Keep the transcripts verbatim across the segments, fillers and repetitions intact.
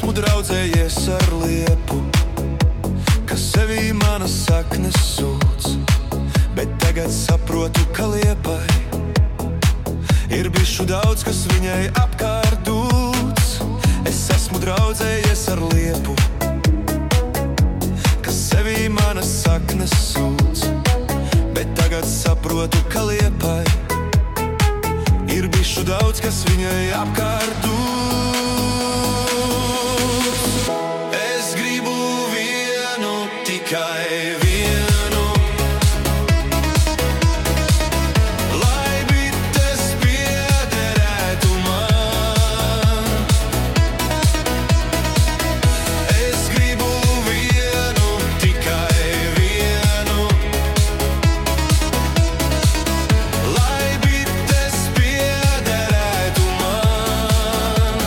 esmu draudzējies ar liepu, kas sevī manas saknes sūc, bet tagad saprotu, ka liepai ir bišu daudz, kas viņai apkārt dūc. Es esmu draudzējies ar liepu, kas sevī manas saknes sūc, bet tagad saprotu, ka liepai ir bišu daudz, kas viņai apkārt dūc. Es gribu vienu, tikai vienu, lai bites piederētu man. Es gribu vienu, tikai vienu, lai bites piederētu man.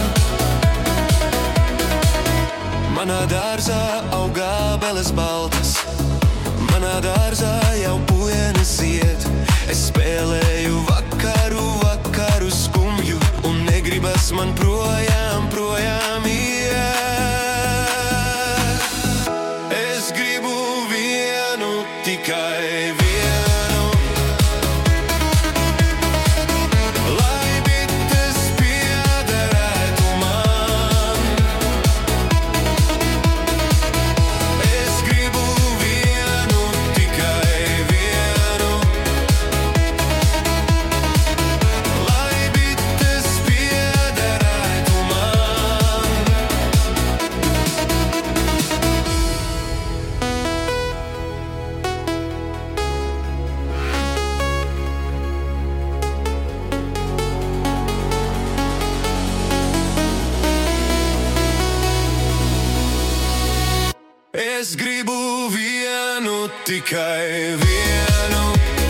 Manā dārzā aug ābeles baltas, manā dārzā jau puienes iet. Es spēlēju vakaru, vakaru skumju, un negribas man projām, projām iet. Es gribu vienu, tikai vienu, lai bites piederētu man. Es gribu vienu, tikai vienu, lai bites piederētu man. Es gribu vienu, tikai vienu,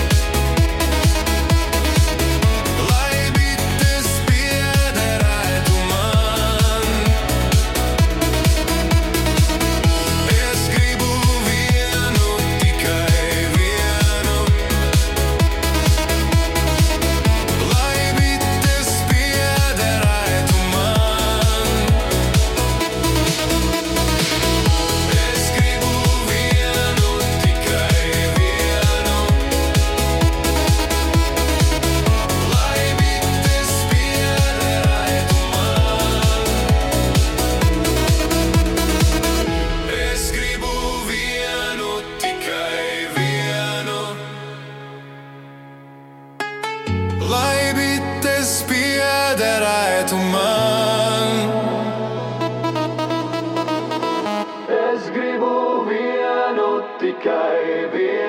lai bites piederētu man. Es gribu vienu, tikai vienu, lai bites piederētu man. Es gribu vienu, tikai vienu, lai bites piederētu man. Es gribu vienu, tikai vienu, lai bites piederētu man. Es gribu vienu, tikai vienu.